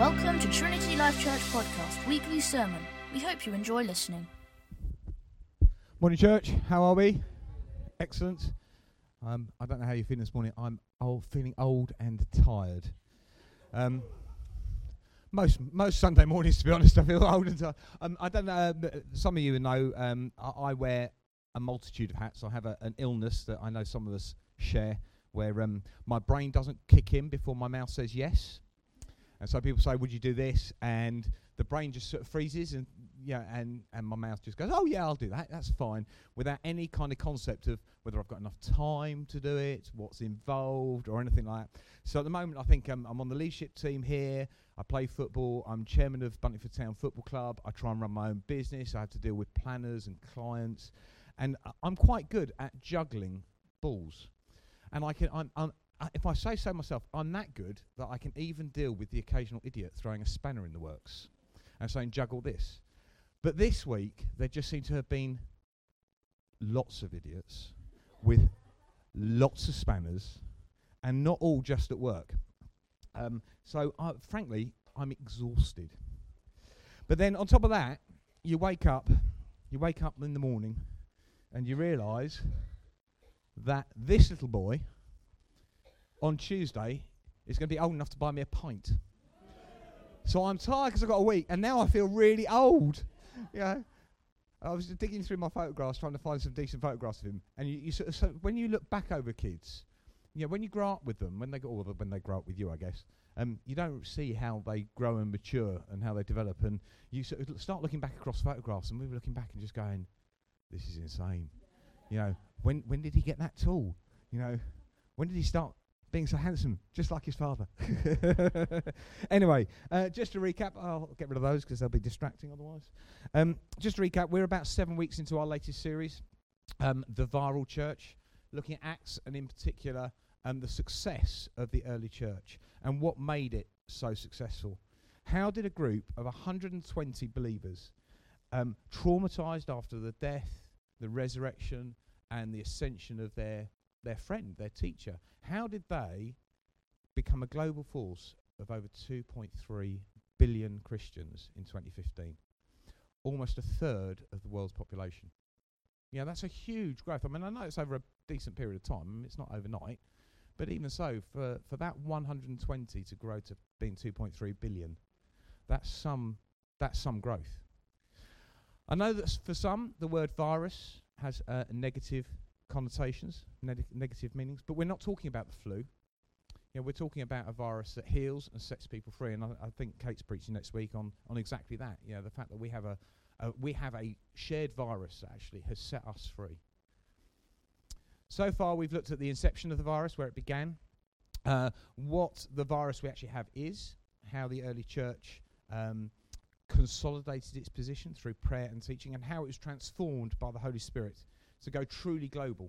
Welcome to Trinity Life Church Podcast Weekly Sermon. We hope you enjoy listening. Morning, church. How are we? Excellent. I don't know how you're feeling this morning. I'm feeling old and tired. Most Sunday mornings, to be honest, I feel old and tired. I don't know. Some of you know I wear a multitude of hats. I have an illness that I know some of us share, where my brain doesn't kick in before my mouth says yes. And so people say, "Would you do this?" And the brain just sort of freezes, and my mouth just goes, "Oh yeah, I'll do that. That's fine," without any kind of concept of whether I've got enough time to do it, what's involved, or anything like that. So at the moment, I think I'm on the leadership team here. I play football. I'm chairman of Buntingford Town Football Club. I try and run my own business. I have to deal with planners and clients, and I'm quite good at juggling balls. And if I say so myself, I'm that good that I can even deal with the occasional idiot throwing a spanner in the works and saying, "Juggle this." But this week, there just seemed to have been lots of idiots with lots of spanners, and not all just at work. Frankly, I'm exhausted. But then on top of that, you wake up in the morning, and you realise that this little boy on Tuesday is going to be old enough to buy me a pint. So I'm tired because I've got a week, and now I feel really old. I was digging through my photographs trying to find some decent photographs of him, and you sort of, so when you look back over kids, when you grow up with them, when they grow up with you, I guess, you don't see how they grow and mature and how they develop, and you sort of start looking back across photographs, and we were looking back and just going, "This is insane." When did he get that tall? When did he start being so handsome, just like his father? Anyway, just to recap, I'll get rid of those because they'll be distracting otherwise. Just to recap, we're about 7 weeks into our latest series, The Viral Church, looking at Acts and in particular the success of the early church and what made it so successful. How did a group of 120 believers, traumatized after the death, the resurrection, and the ascension of their friend, their teacher, how did they become a global force of over 2.3 billion Christians in 2015? Almost a third of the world's population. That's a huge growth. I know it's over a decent period of time. It's not overnight. But even so, for that 120 to grow to being 2.3 billion, that's some growth. I know that for some, the word virus has negative connotations, negative meanings, but we're not talking about the flu. We're talking about a virus that heals and sets people free, and I think Kate's preaching next week on exactly that. The fact that we have a shared virus that actually has set us free. So far, we've looked at the inception of the virus, where it began, what the virus we actually have is, how the early church consolidated its position through prayer and teaching, and how it was transformed by the Holy Spirit to go truly global.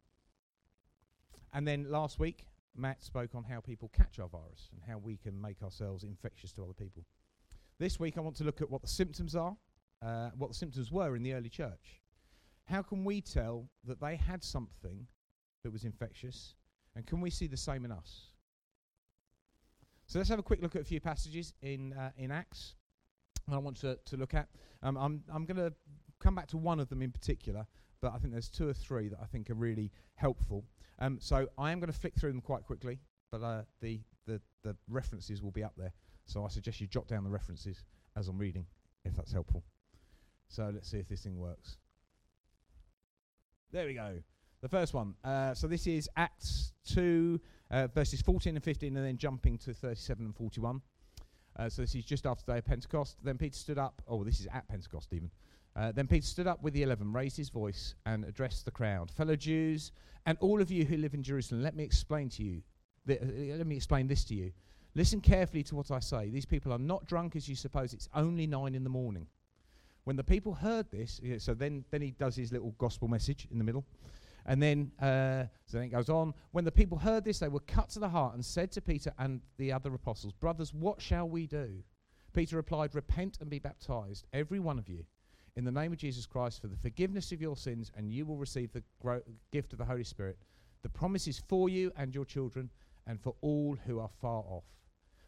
And then last week, Matt spoke on how people catch our virus and how we can make ourselves infectious to other people. This week, I want to look at what the symptoms are, what the symptoms were in the early church. How can we tell that they had something that was infectious, and can we see the same in us? So let's have a quick look at a few passages in Acts I want to look at. I'm going to come back to one of them in particular, but I think there's two or three that I think are really helpful. So I am going to flick through them quite quickly, but the references will be up there. So I suggest you jot down the references as I'm reading, if that's helpful. So let's see if this thing works. There we go. The first one. So this is Acts 2, verses 14 and 15, and then jumping to 37 and 41. So this is just after the day of Pentecost. Then Peter stood up. Oh, this is at Pentecost even. Then Peter stood up with the 11, raised his voice, and addressed the crowd. "Fellow Jews, and all of you who live in Jerusalem, let me explain this to you. Listen carefully to what I say. These people are not drunk as you suppose. It's only 9 a.m. When the people heard this," so then he does his little gospel message in the middle. And then, so then it goes on. "When the people heard this, they were cut to the heart and said to Peter and the other apostles, 'Brothers, what shall we do?' Peter replied, 'Repent and be baptized, every one of you, in the name of Jesus Christ for the forgiveness of your sins, and you will receive the gift of the Holy Spirit. The promise is for you and your children, and for all who are far off,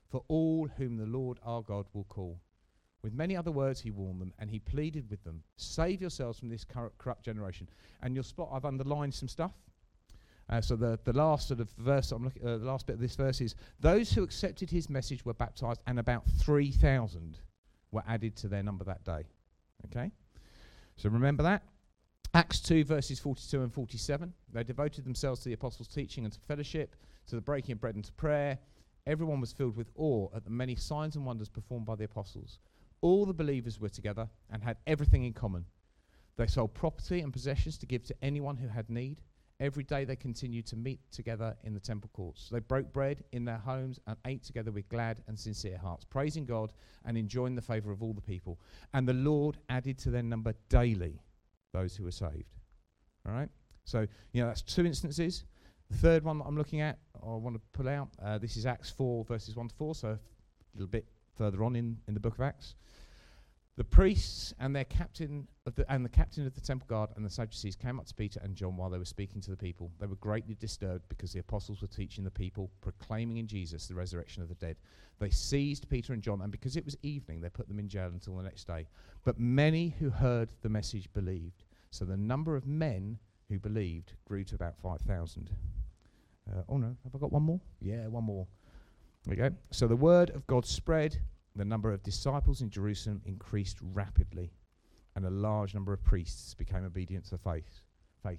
for all whom the Lord our God will call. With many other words he warned them, and he pleaded with them, save yourselves from this corrupt generation. And you'll spot I've underlined some stuff. So the last sort of verse I'm looking, the last bit of this verse is, those who accepted his message were baptized, and about 3,000 were added to their number that day. Okay? So remember that. Acts 2 verses 42 and 47. They devoted themselves to the apostles' teaching and to fellowship, to the breaking of bread and to prayer. Everyone was filled with awe at the many signs and wonders performed by the apostles. All the believers were together and had everything in common. They sold property and possessions to give to anyone who had need. Every day they continued to meet together in the temple courts. They broke bread in their homes and ate together with glad and sincere hearts, praising God and enjoying the favour of all the people. And the Lord added to their number daily those who were saved. All right? So, that's two instances. The third one that I'm looking at, I want to pull out, this is Acts 4 verses 1 to 4, so a little bit further on in the book of Acts. The priests and the captain of the temple guard and the Sadducees came up to Peter and John while they were speaking to the people. They were greatly disturbed because the apostles were teaching the people, proclaiming in Jesus the resurrection of the dead. They seized Peter and John, and because it was evening, they put them in jail until the next day. But many who heard the message believed. So the number of men who believed grew to about 5,000. Oh no, have I got one more? Yeah, one more. There we go. So the word of God spread. The number of disciples in Jerusalem increased rapidly, and a large number of priests became obedient to faith.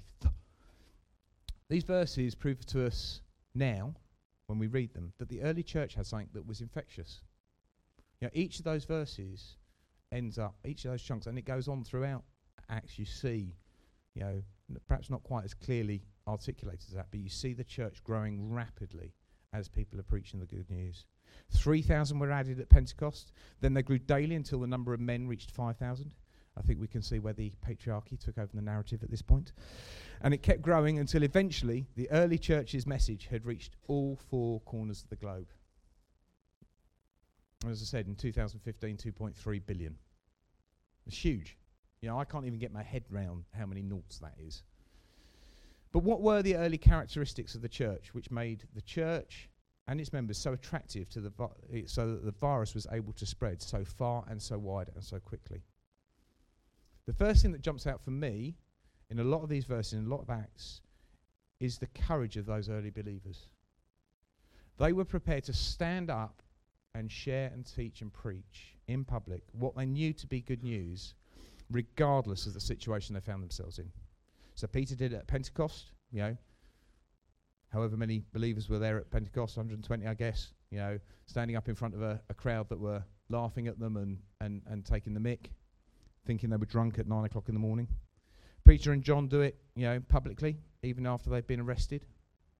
These verses prove to us now, when we read them, that the early church had something that was infectious. Each of those verses ends up, each of those chunks, and it goes on throughout Acts. You see, perhaps not quite as clearly articulated as that, but you see the church growing rapidly as people are preaching the good news. 3,000 were added at Pentecost. Then they grew daily until the number of men reached 5,000. I think we can see where the patriarchy took over the narrative at this point. And it kept growing until eventually the early church's message had reached all four corners of the globe. And as I said, in 2015, 2.3 billion. It's huge. I can't even get my head round how many noughts that is. But what were the early characteristics of the church which made the church and its members so attractive to so that the virus was able to spread so far and so wide and so quickly? The first thing that jumps out for me in a lot of these verses, in a lot of Acts, is the courage of those early believers. They were prepared to stand up and share and teach and preach in public what they knew to be good news, regardless of the situation they found themselves in. So Peter did it at Pentecost, however many believers were there at Pentecost, 120 I guess, standing up in front of a crowd that were laughing at them and taking the mick, thinking they were drunk at 9 o'clock in the morning. Peter and John do it, publicly, even after they've been arrested.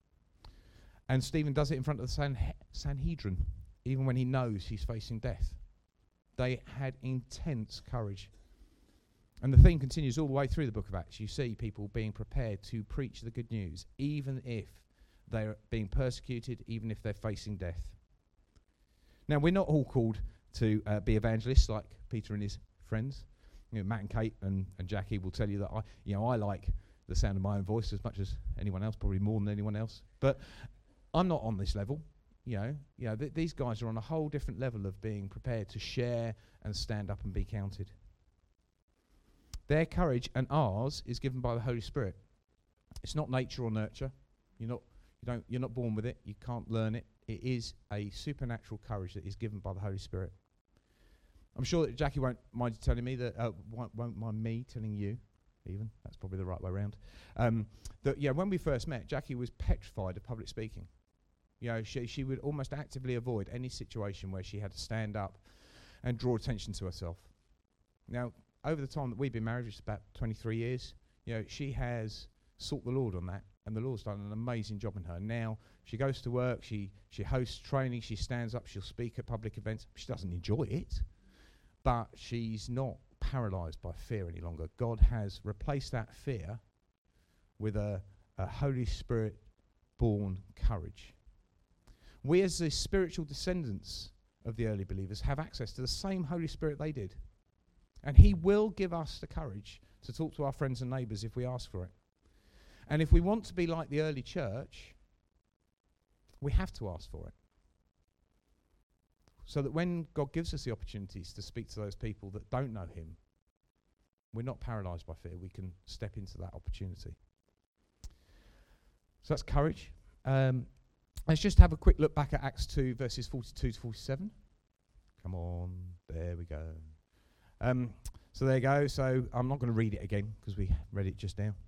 And Stephen does it in front of the Sanhedrin, even when he knows he's facing death. They had intense courage. And the theme continues all the way through the book of Acts. You see people being prepared to preach the good news, even if they're being persecuted, even if they're facing death. Now, we're not all called to be evangelists like Peter and his friends. Matt and Kate and Jackie will tell you that I like the sound of my own voice as much as anyone else, probably more than anyone else. But I'm not on this level. These guys are on a whole different level of being prepared to share and stand up and be counted. Their courage and ours is given by the Holy Spirit. It's not nature or nurture. You're not born with it. You can't learn it. It is a supernatural courage that is given by the Holy Spirit. I'm sure that Jackie won't mind telling me that. Won't mind me telling you, even. That's probably the right way around. When we first met, Jackie was petrified of public speaking. She would almost actively avoid any situation where she had to stand up and draw attention to herself. Now, over the time that we've been married, which is about 23 years, she has sought the Lord on that, and the Lord's done an amazing job in her. Now, she goes to work, she hosts training, she stands up, she'll speak at public events. She doesn't enjoy it, but she's not paralyzed by fear any longer. God has replaced that fear with a Holy Spirit-born courage. We, as the spiritual descendants of the early believers, have access to the same Holy Spirit they did. And he will give us the courage to talk to our friends and neighbours if we ask for it. And if we want to be like the early church, we have to ask for it. so that when God gives us the opportunities to speak to those people that don't know him, we're not paralyzed by fear. We can step into that opportunity. So that's courage. Let's just have a quick look back at Acts 2, verses 42 to 47. Come on, there we go. So there you go. So I'm not going to read it again because we read it just now.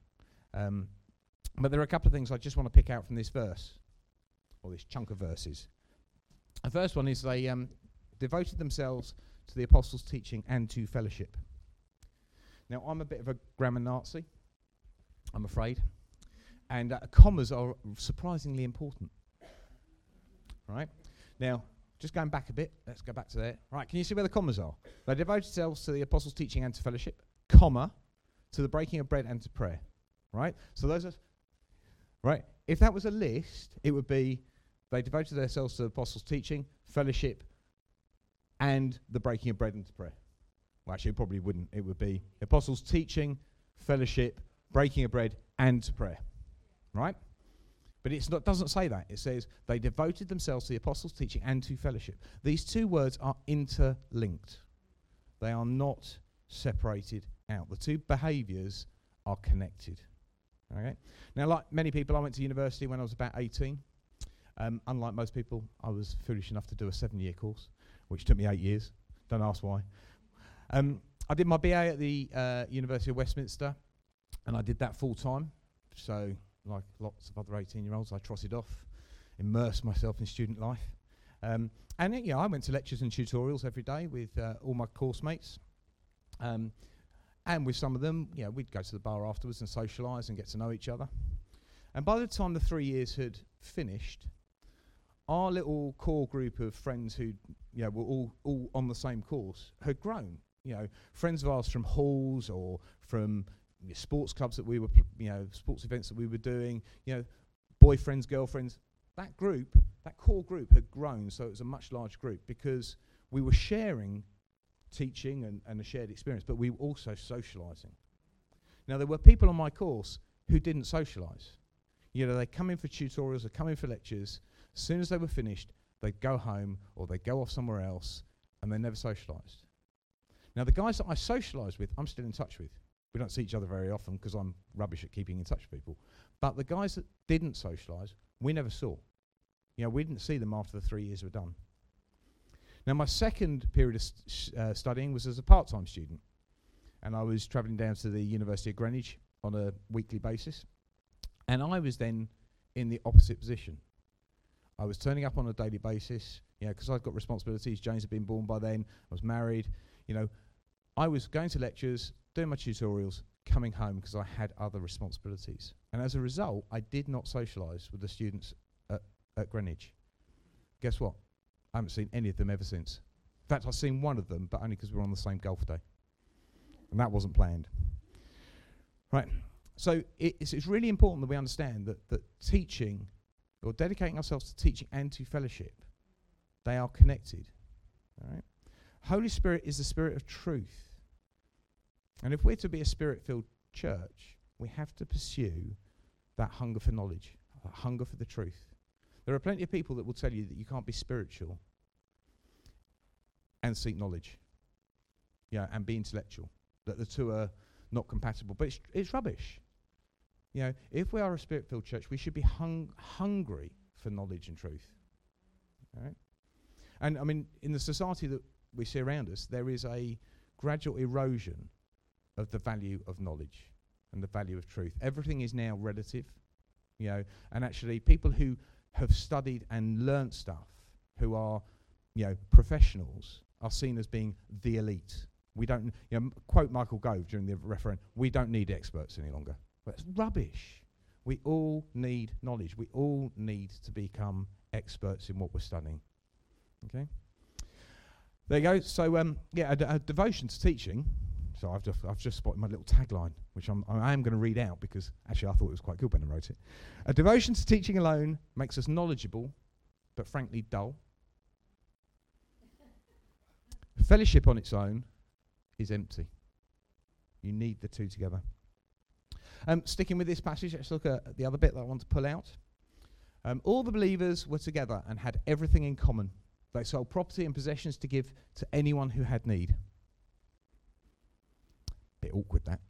But there are a couple of things I just want to pick out from this verse, or this chunk of verses. The first one is they devoted themselves to the apostles' teaching and to fellowship. Now, I'm a bit of a grammar Nazi, I'm afraid, and commas are surprisingly important. Right? Now, just going back a bit, let's go back to there. Right, can you see where the commas are? They devoted themselves to the apostles' teaching and to fellowship, comma, to the breaking of bread and to prayer. Right? So those are, right? If that was a list, it would be they devoted themselves to the apostles' teaching, fellowship, and the breaking of bread and to prayer. Well, actually, it probably wouldn't. It would be apostles' teaching, fellowship, breaking of bread, and to prayer. Right? But it doesn't say that. It says they devoted themselves to the apostles' teaching and to fellowship. These two words are interlinked. They are not separated out. The two behaviours are connected. Okay? Now, like many people, I went to university when I was about 18. Unlike most people, I was foolish enough to do a 7-year course, which took me 8 years. Don't ask why. I did my BA at the University of Westminster, and I did that full time. So, like lots of other 18-year-olds, I trotted off, immersed myself in student life. And I went to lectures and tutorials every day with all my course mates. And with some of them, we'd go to the bar afterwards and socialise and get to know each other. And by the time the 3 years had finished, our little core group of friends who were all on the same course had grown. Friends of ours from halls or from sports clubs that we were, sports events that we were doing, boyfriends, girlfriends. That group, that core group had grown, so it was a much larger group because we were sharing teaching and a shared experience, but we were also socialising. Now, there were people on my course who didn't socialise. They come in for tutorials, they come in for lectures. As soon as they were finished, they'd go home or they'd go off somewhere else, and they never socialised. Now, the guys that I socialised with, I'm still in touch with. We don't see each other very often because I'm rubbish at keeping in touch with people. But the guys that didn't socialise, we never saw. We didn't see them after the 3 years were done. Now, my second period of studying was as a part-time student. And I was travelling down to the University of Greenwich on a weekly basis. And I was then in the opposite position. I was turning up on a daily basis, because I'd got responsibilities. James had been born by then. I was married. I was going to lectures, doing my tutorials, coming home because I had other responsibilities. And as a result, I did not socialise with the students at Greenwich. Guess what? I haven't seen any of them ever since. In fact, I've seen one of them, but only because we were on the same golf day. And that wasn't planned. Right. So it's really important that we understand that teaching, or dedicating ourselves to teaching and to fellowship, they are connected. All right? Holy Spirit is the Spirit of truth. And if we're to be a Spirit-filled church, we have to pursue that hunger for knowledge, that hunger for the truth. There are plenty of people that will tell you that you can't be spiritual and seek knowledge, and be intellectual, that the two are not compatible. But it's rubbish. If we are a Spirit-filled church, we should be hungry for knowledge and truth. All right? And I mean, in the society that we see around us, there is a gradual erosion of the value of knowledge and the value of truth. Everything is now relative, and actually people who have studied and learnt stuff, who are, professionals, are seen as being the elite. We don't, quote Michael Gove during the referendum, we don't need experts any longer. But it's rubbish. We all need knowledge. We all need to become experts in what we're studying. Okay? There you go. So, a devotion to teaching. So I've just spotted my little tagline, which I am going to read out because actually I thought it was quite good when I wrote it. A devotion to teaching alone makes us knowledgeable, but frankly dull. Fellowship on its own is empty. You need the two together. Sticking with this passage, let's look at the other bit that I want to pull out. All the believers were together and had everything in common. They sold property and possessions to give to anyone who had need. Bit awkward, that.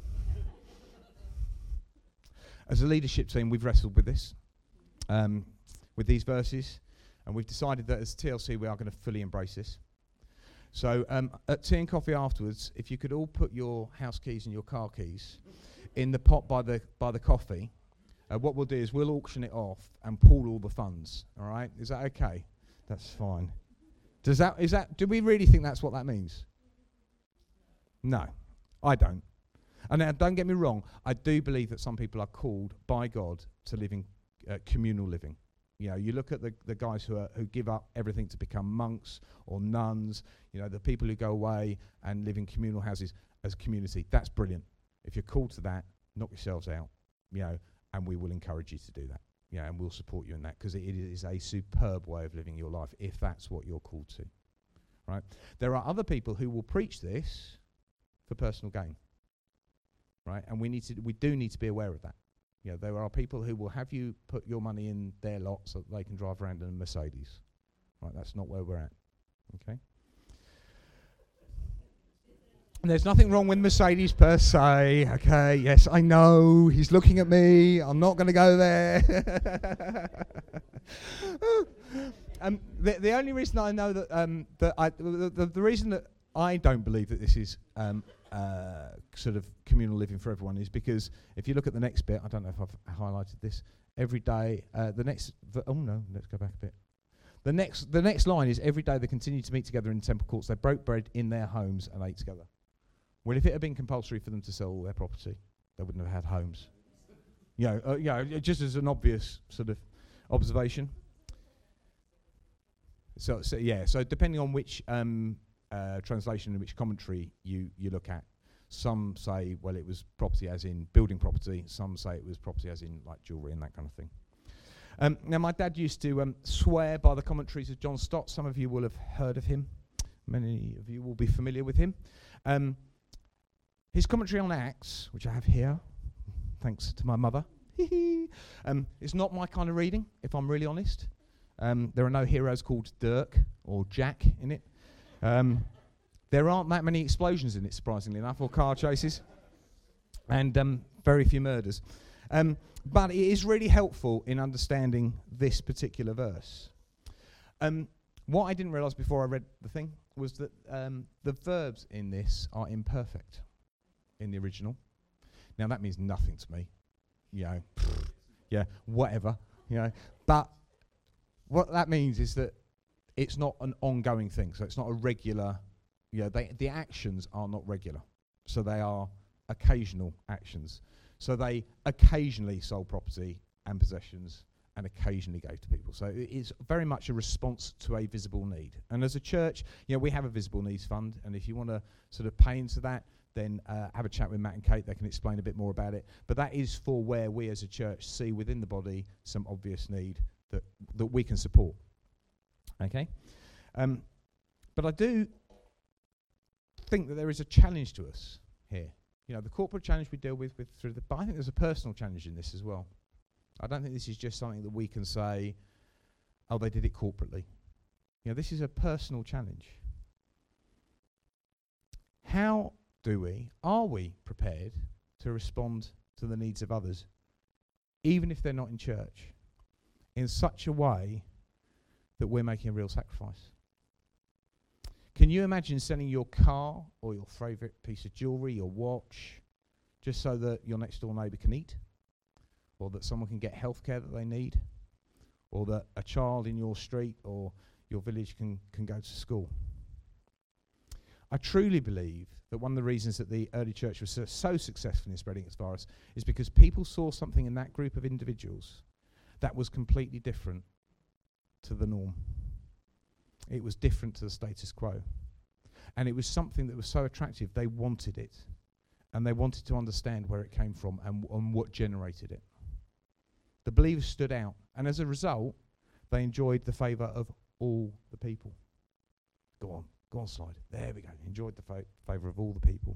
As a leadership team, we've wrestled with this, with these verses, and we've decided that as TLC we are going to fully embrace this. So at tea and coffee afterwards, if you could all put your house keys and your car keys in the pot by the coffee, what we'll do is we'll auction it off and pool all the funds. All right? Is that okay? That's fine. Do we really think that's what that means? No, I don't. And now, don't get me wrong, I do believe that some people are called by God to live in communal living. You know, you look at the guys who give up everything to become monks or nuns, you know, the people who go away and live in communal houses as a community. That's brilliant. If you're called to that, knock yourselves out, you know, and we will encourage you to do that. Yeah, and we'll support you in that, because it is a superb way of living your life if that's what you're called to. Right? There are other people who will preach this for personal gain. Right? And we do need to be aware of that. You know, there are people who will have you put your money in their lot so that they can drive around in a Mercedes. Right? That's not where we're at. Okay? And there's nothing wrong with Mercedes per se. Okay, yes, I know. He's looking at me. I'm not going to go there. The only reason I know that the reason that I don't believe that this is sort of communal living for everyone is because if you look at the next bit, I don't know if I've highlighted this. Every day, let's go back a bit. The next line is, every day they continued to meet together in the temple courts. They broke bread in their homes and ate together. Well, if it had been compulsory for them to sell all their property, they wouldn't have had homes. Just as an obvious sort of observation. So depending on which translation and which commentary you look at, some say, well, it was property as in building property. Some say it was property as in like jewellery and that kind of thing. Now, my dad used to swear by the commentaries of John Stott. Some of you will have heard of him. Many of you will be familiar with him. His commentary on Acts, which I have here, thanks to my mother, is not my kind of reading, if I'm really honest. There are no heroes called Dirk or Jack in it. There aren't that many explosions in it, surprisingly enough, or car chases, and very few murders. But it is really helpful in understanding this particular verse. What I didn't realise before I read the thing was that the verbs in this are imperfect in the original. Now, that means nothing to me. You know, whatever. You know, but what that means is that it's not an ongoing thing. So it's not a regular. You know, the actions are not regular. So they are occasional actions. So they occasionally sold property and possessions and occasionally gave to people. So it is very much a response to a visible need. And as a church, you know, we have a visible needs fund, and if you want to sort of pay into that, then have a chat with Matt and Kate. They can explain a bit more about it. But that is for where we as a church see within the body some obvious need that we can support. Okay? But I do think that there is a challenge to us here. You know, the corporate challenge we deal with through but I think there's a personal challenge in this as well. I don't think this is just something that we can say, oh, they did it corporately. You know, this is a personal challenge. How are we prepared to respond to the needs of others, even if they're not in church, in such a way that we're making a real sacrifice? Can you imagine selling your car or your favourite piece of jewellery, your watch, just so that your next door neighbour can eat? Or that someone can get healthcare that they need? Or that a child in your street or your village can go to school? I truly believe that one of the reasons that the early church was so successful in spreading its virus is because people saw something in that group of individuals that was completely different to the norm. It was different to the status quo. And it was something that was so attractive, they wanted it. And they wanted to understand where it came from and what generated it. The believers stood out. And as a result, they enjoyed the favour of all the people. Go on, slide. There we go. Enjoyed the favour of all the people.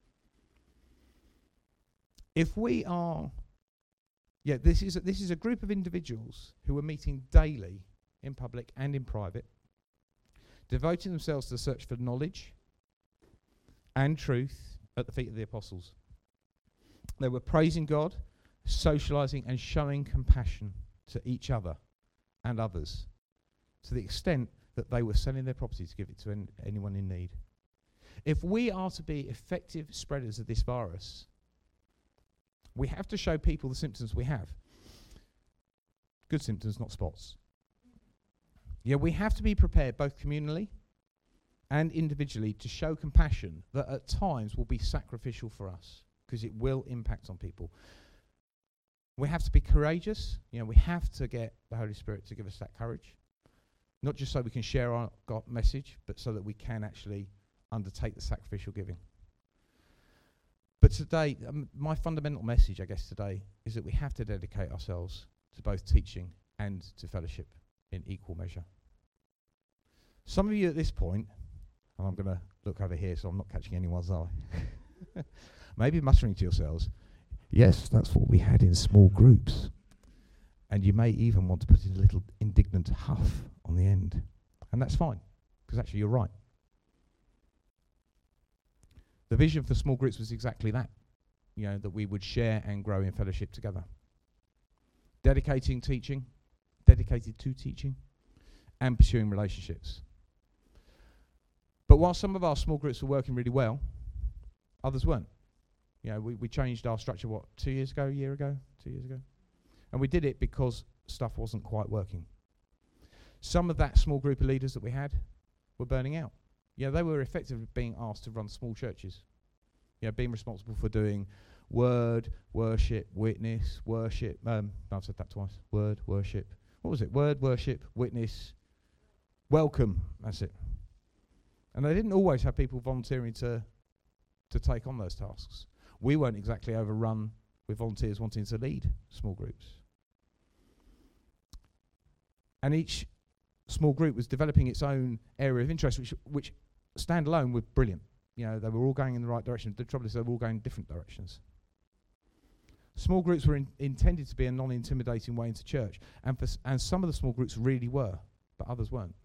If we are... this is a group of individuals who are meeting daily in public and in private, devoting themselves to the search for knowledge and truth at the feet of the apostles. They were praising God, socializing and showing compassion to each other and others, to the extent that they were selling their property to give it to anyone in need. If we are to be effective spreaders of this virus, we have to show people the symptoms we have. Good symptoms, not spots. Yeah, we have to be prepared both communally and individually to show compassion that at times will be sacrificial for us, because it will impact on people. We have to be courageous. We have to get the Holy Spirit to give us that courage. Not just so we can share our God message, but so that we can actually undertake the sacrificial giving. But today, my fundamental message, I guess, today is that we have to dedicate ourselves to both teaching and to fellowship in equal measure. Some of you at this point, and I'm going to look over here so I'm not catching anyone's eye, maybe muttering to yourselves, yes, that's what we had in small groups. And you may even want to put in a little indignant huff on the end. And that's fine, because actually you're right. The vision for small groups was exactly that, that we would share and grow in fellowship together. Dedicated to teaching, and pursuing relationships. But while some of our small groups were working really well, others weren't. We changed our structure, 2 years ago, a year ago, 2 years ago? And we did it because stuff wasn't quite working. Some of that small group of leaders that we had were burning out. They were effectively being asked to run small churches. Being responsible for doing word, worship, witness, worship. I've said that twice. Word, worship. What was it? Word, worship, witness, welcome. That's it. And they didn't always have people volunteering to take on those tasks. We weren't exactly overrun with volunteers wanting to lead small groups. And each small group was developing its own area of interest, which standalone were brilliant. They were all going in the right direction. The trouble is they were all going in different directions. Small groups were intended to be a non-intimidating way into church, and some of the small groups really were, but others weren't.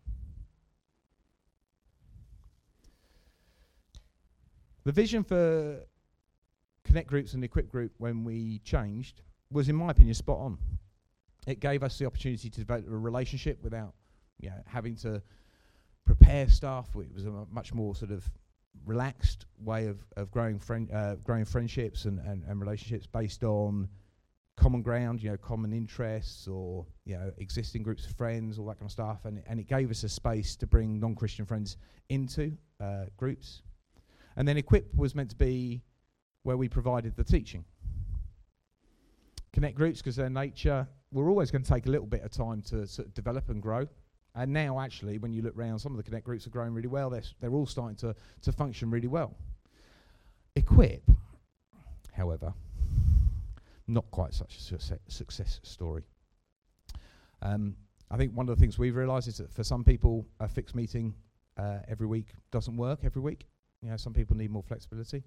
The vision for Connect groups and Equip group when we changed was, in my opinion, spot on. It gave us the opportunity to develop a relationship without having to prepare stuff. It was a much more sort of relaxed way of growing friendships and relationships based on common ground, common interests, or existing groups of friends, all that kind of stuff. And it gave us a space to bring non-Christian friends into groups. And then Equip was meant to be where we provided the teaching. Connect groups, because their nature, we're always going to take a little bit of time to sort of develop and grow. And now, actually, when you look around, some of the Connect groups are growing really well. They're all starting to function really well. Equip, however, not quite such a success story. I think one of the things we've realised is that for some people, a fixed meeting every week doesn't work every week. Some people need more flexibility.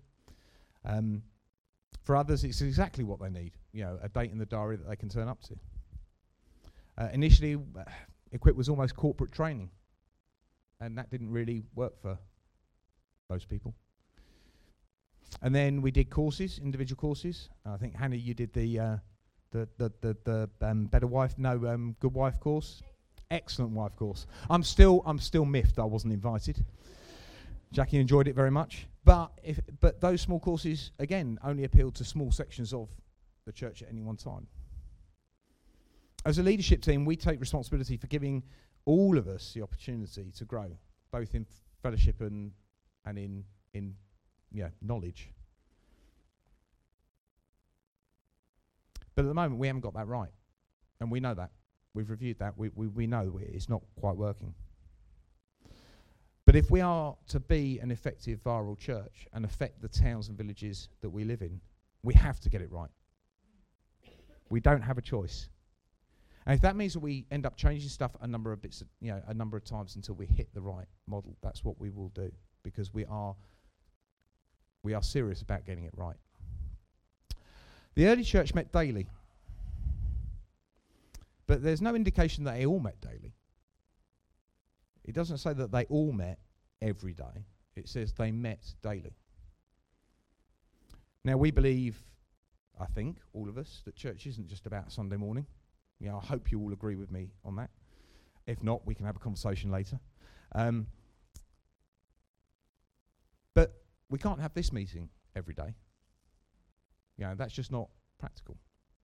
For others, it's exactly what they need. A date in the diary that they can turn up to. Initially, Equip was almost corporate training, and that didn't really work for most people. And then we did courses, individual courses. I think Hannah, you did the Better Wife, Good Wife course. Excellent wife course. I'm still miffed I wasn't invited. Jackie enjoyed it very much, but those small courses again only appealed to small sections of the church at any one time. As a leadership team, we take responsibility for giving all of us the opportunity to grow, both in fellowship and in knowledge. But at the moment, we haven't got that right, and we know that. We've reviewed that. We know it's not quite working. But if we are to be an effective viral church and affect the towns and villages that we live in, we have to get it right. We don't have a choice. And if that means that we end up changing stuff a number of times until we hit the right model, that's what we will do, because we are serious about getting it right. The early church met daily, but there's no indication that they all met daily. It doesn't say that they all met every day. It says they met daily. Now, we believe, I think, all of us, that church isn't just about Sunday morning. I hope you all agree with me on that. If not, we can have a conversation later. But we can't have this meeting every day. That's just not practical.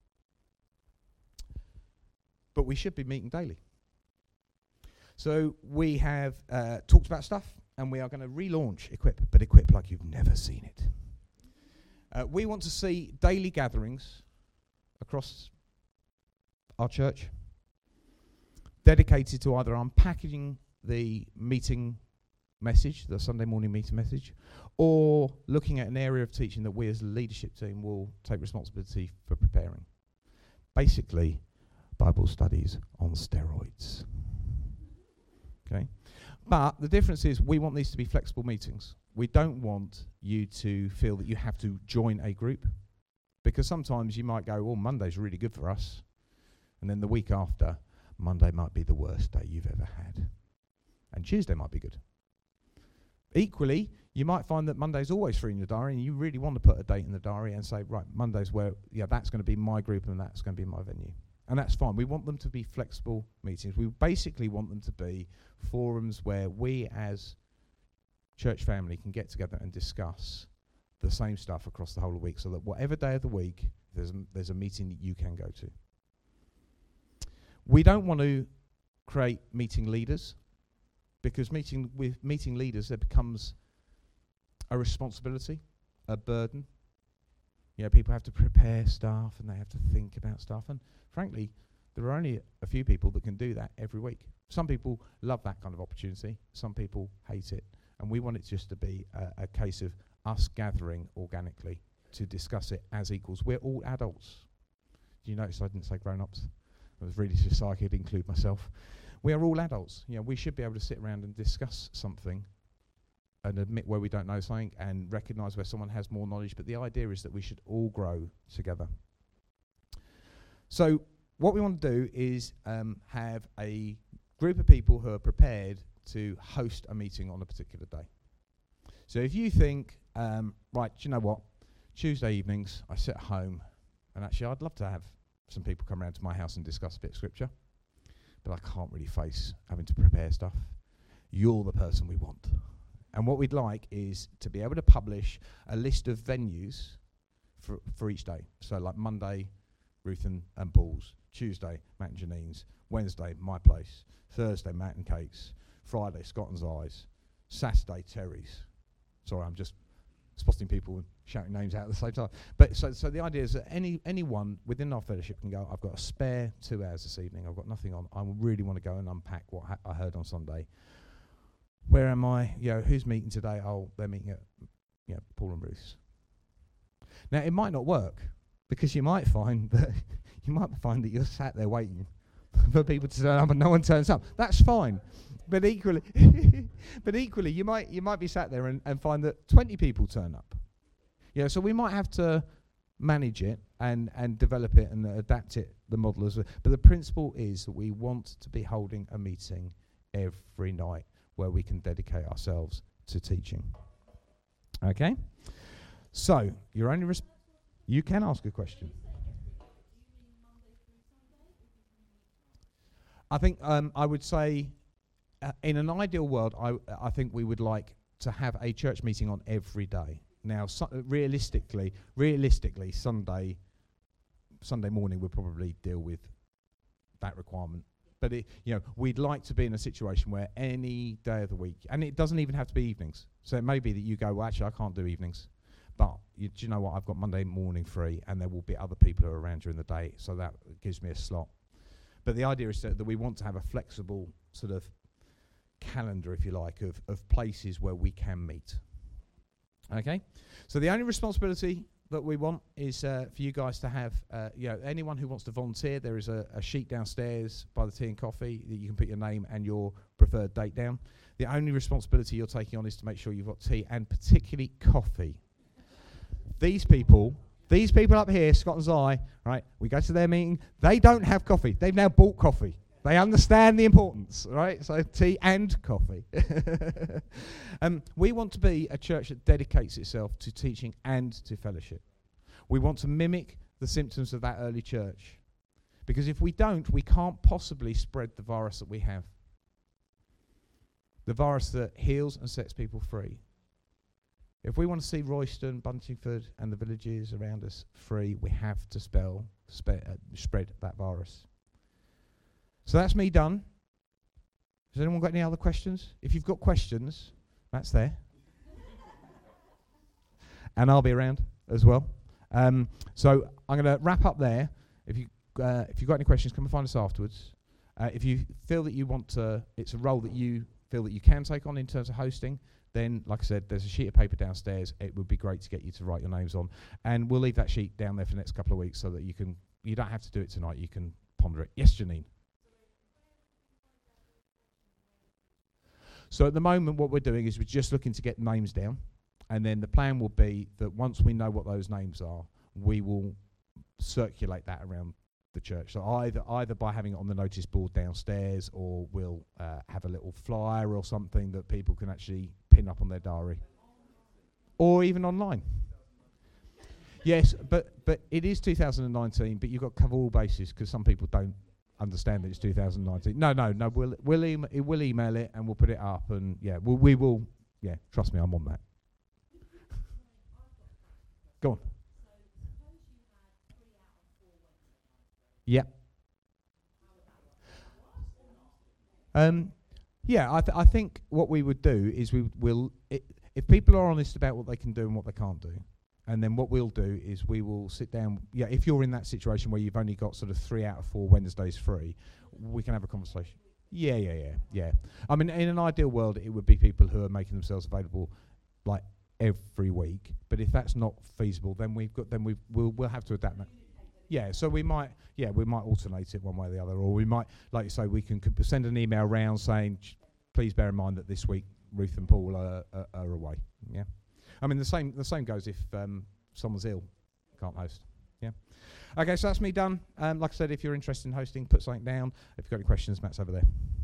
But we should be meeting daily. So we have talked about stuff, and we are going to relaunch Equip, but Equip like you've never seen it. We want to see daily gatherings across our church dedicated to either unpacking the meeting message, the Sunday morning meeting message, or looking at an area of teaching that we as a leadership team will take responsibility for preparing. Basically, Bible studies on steroids. Okay? But the difference is we want these to be flexible meetings. We don't want you to feel that you have to join a group, because sometimes you might go, Monday's really good for us, and then the week after, Monday might be the worst day you've ever had, and Tuesday might be good. Equally, you might find that Monday's always free in your diary, and you really want to put a date in the diary and say, right, Monday's where, that's going to be my group and that's going to be my venue. And that's fine. We want them to be flexible meetings. We basically want them to be forums where we as church family can get together and discuss the same stuff across the whole of the week, so that whatever day of the week there's a meeting that you can go to. We don't want to create meeting leaders, because meeting leaders, there becomes a responsibility, a burden. People have to prepare stuff and they have to think about stuff, and frankly, there are only a few people that can do that every week. Some people love that kind of opportunity, some people hate it, and we want it just to be a case of us gathering organically to discuss it as equals. We're all adults. Do you notice I didn't say grown-ups? I was really just so I could include myself. We are all adults. We should be able to sit around and discuss something and admit where we don't know something and recognise where someone has more knowledge. But the idea is that we should all grow together. So what we want to do is have a group of people who are prepared to host a meeting on a particular day. So if you think, right, do you know what? Tuesday evenings, I sit at home, and actually I'd love to have some people come around to my house and discuss a bit of scripture, but I can't really face having to prepare stuff. You're the person we want. And what we'd like is to be able to publish a list of venues for each day. So like Monday, Ruth and Paul's. Tuesday, Matt and Janine's. Wednesday, my place. Thursday, Matt and Kate's. Friday, Scott and Zai's. Saturday, Terry's. Sorry, I'm just spotting people and shouting names out at the same time. But so the idea is that anyone within our fellowship can go, I've got a spare 2 hours this evening, I've got nothing on, I really want to go and unpack what I heard on Sunday. Where am I? Who's meeting today? Oh, they're meeting at Paul and Ruth's. Now, it might not work, because you might find that you're sat there waiting for people to turn up and no one turns up. That's fine. But equally, you might be sat there and find that 20 people turn up. So we might have to manage it and develop it and adapt it, the model as well. But the principle is that we want to be holding a meeting every night where we can dedicate ourselves to teaching. Okay? So, you can ask a question. I think I would say, in an ideal world, I think we would like to have a church meeting on every day. Now, realistically, Sunday morning would probably deal with that requirement. But we'd like to be in a situation where any day of the week, and it doesn't even have to be evenings. So it may be that you go, well, actually, I can't do evenings. But do you know what? I've got Monday morning free, and there will be other people who are around during the day, so that gives me a slot. But the idea is that we want to have a flexible sort of calendar, if you like, of places where we can meet. Okay? So the only responsibility that we want is for you guys to have, anyone who wants to volunteer, there is a sheet downstairs by the tea and coffee that you can put your name and your preferred date down. The only responsibility you're taking on is to make sure you've got tea and particularly coffee. These people up here, Scott and Zai, right, we go to their meeting, they don't have coffee. They've now bought coffee. They understand the importance, right? So tea and coffee. We want to be a church that dedicates itself to teaching and to fellowship. We want to mimic the symptoms of that early church. Because if we don't, we can't possibly spread the virus that we have. The virus that heals and sets people free. If we want to see Royston, Buntingford and the villages around us free, we have to spread that virus. So that's me done. Has anyone got any other questions? If you've got questions, Matt's there. And I'll be around as well. So I'm going to wrap up there. If you've got any questions, come and find us afterwards. If you feel that you want to, it's a role that you feel that you can take on in terms of hosting, then, like I said, there's a sheet of paper downstairs. It would be great to get you to write your names on. And we'll leave that sheet down there for the next couple of weeks so that you don't have to do it tonight. You can ponder it. Yes, Janine? So at the moment, what we're doing is we're just looking to get names down. And then the plan will be that once we know what those names are, we will circulate that around the church. So either by having it on the notice board downstairs, or we'll have a little flyer or something that people can actually pin up on their diary, or even online. Yes, but it is 2019. But you've got to cover all bases because some people don't understand that it's 2019. No. We'll email it and we'll put it up, and we will. Yeah, trust me, I'm on that. Go on. Yep. I think what we would do is if people are honest about what they can do and what they can't do, and then what we'll do is we will sit down. Yeah, if you're in that situation where you've only got sort of 3 out of 4 Wednesdays free, we can have a conversation. Yeah. I mean, in an ideal world, it would be people who are making themselves available like every week. But if that's not feasible, then we'll have to adapt that. Yeah, so we might alternate it one way or the other, or we might, like you say, we can send an email around saying, please bear in mind that this week Ruth and Paul are away. Yeah, I mean the same goes if someone's ill, can't host. Yeah. Okay, so that's me done. Like I said, if you're interested in hosting, put something down. If you've got any questions, Matt's over there.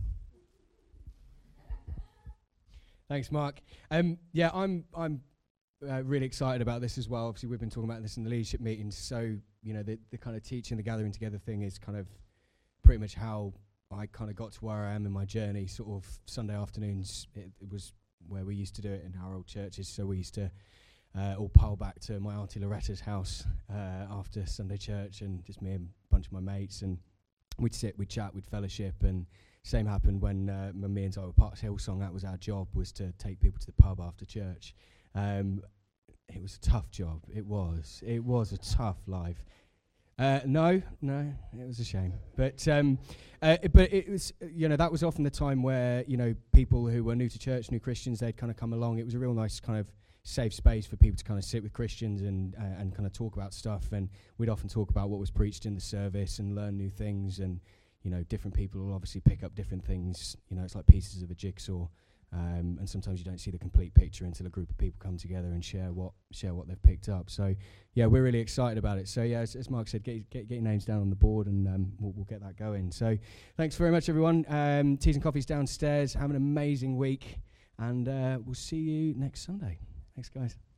Thanks, Mark. I'm really excited about this as well. Obviously, we've been talking about this in the leadership meetings. So, the kind of teaching, the gathering together thing is kind of pretty much how I kind of got to where I am in my journey. Sort of Sunday afternoons, it was where we used to do it in our old churches. So we used to all pile back to my Auntie Loretta's house after Sunday church, and just me and a bunch of my mates. And we'd sit, we'd chat, we'd fellowship. And same happened when me and I were part of Hillsong. That was our job, was to take people to the pub after church. It was a tough job. It was a tough life. No, it was a shame. But it was, that was often the time where, people who were new to church, new Christians, they'd kind of come along. It was a real nice kind of safe space for people to kind of sit with Christians and kind of talk about stuff. And we'd often talk about what was preached in the service and learn new things. And, different people will obviously pick up different things. It's like pieces of a jigsaw. And sometimes you don't see the complete picture until a group of people come together and share what they've picked up. So, yeah, we're really excited about it. So, yeah, as Mark said, get your names down on the board, and we'll get that going. So, thanks very much, everyone. Teas and coffees downstairs. Have an amazing week, and we'll see you next Sunday. Thanks, guys.